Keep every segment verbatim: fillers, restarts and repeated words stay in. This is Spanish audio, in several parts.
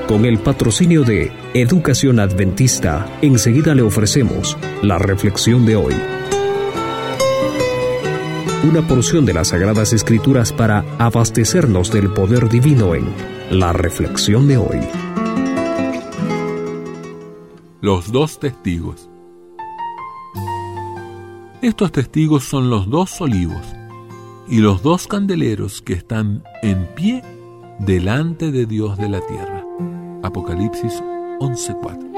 Con el patrocinio de Educación Adventista, enseguida le ofrecemos la reflexión de hoy. Una porción de las Sagradas Escrituras para abastecernos del poder divino en la reflexión de hoy. Los dos testigos. Estos testigos son los dos olivos y los dos candeleros que están en pie delante de Dios de la tierra. Apocalipsis once cuatro.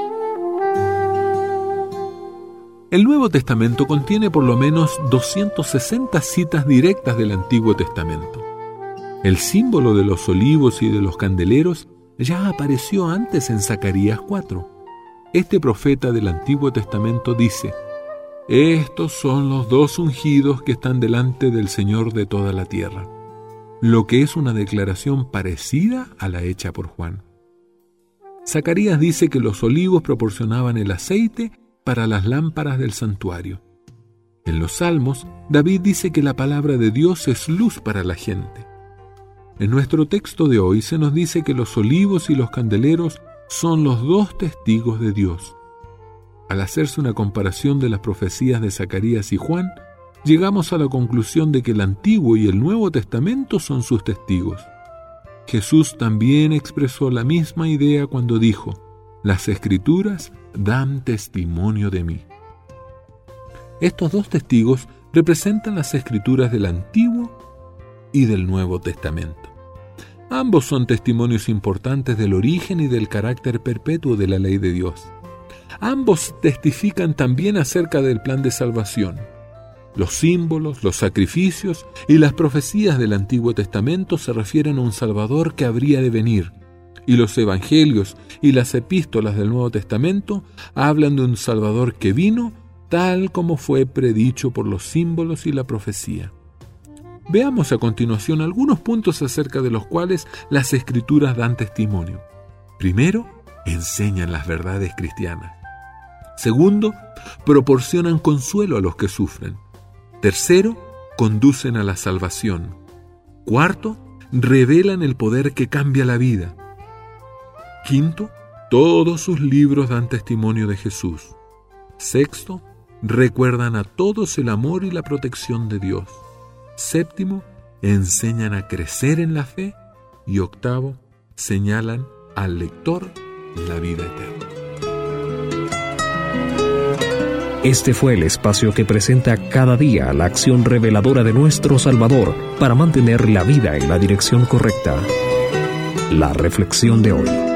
El Nuevo Testamento contiene por lo menos doscientas sesenta citas directas del Antiguo Testamento. El símbolo de los olivos y de los candeleros ya apareció antes en Zacarías cuatro. Este profeta del Antiguo Testamento dice: estos son los dos ungidos que están delante del Señor de toda la tierra, lo que es una declaración parecida a la hecha por Juan. Zacarías dice que los olivos proporcionaban el aceite para las lámparas del santuario. En los Salmos, David dice que la palabra de Dios es luz para la gente. En nuestro texto de hoy se nos dice que los olivos y los candeleros son los dos testigos de Dios. Al hacerse una comparación de las profecías de Zacarías y Juan, llegamos a la conclusión de que el Antiguo y el Nuevo Testamento son sus testigos. Jesús también expresó la misma idea cuando dijo: las Escrituras dan testimonio de mí. Estos dos testigos representan las Escrituras del Antiguo y del Nuevo Testamento. Ambos son testimonios importantes del origen y del carácter perpetuo de la ley de Dios. Ambos testifican también acerca del plan de salvación. Los símbolos, los sacrificios y las profecías del Antiguo Testamento se refieren a un Salvador que habría de venir, y los evangelios y las epístolas del Nuevo Testamento hablan de un Salvador que vino tal como fue predicho por los símbolos y la profecía. Veamos a continuación algunos puntos acerca de los cuales las Escrituras dan testimonio. Primero, enseñan las verdades cristianas. Segundo, proporcionan consuelo a los que sufren. Tercero, conducen a la salvación. Cuarto, revelan el poder que cambia la vida. Quinto, todos sus libros dan testimonio de Jesús. Sexto, recuerdan a todos el amor y la protección de Dios. Séptimo, enseñan a crecer en la fe. Y octavo, señalan al lector la vida eterna. Este fue el espacio que presenta cada día la acción reveladora de nuestro Salvador para mantener la vida en la dirección correcta. La reflexión de hoy.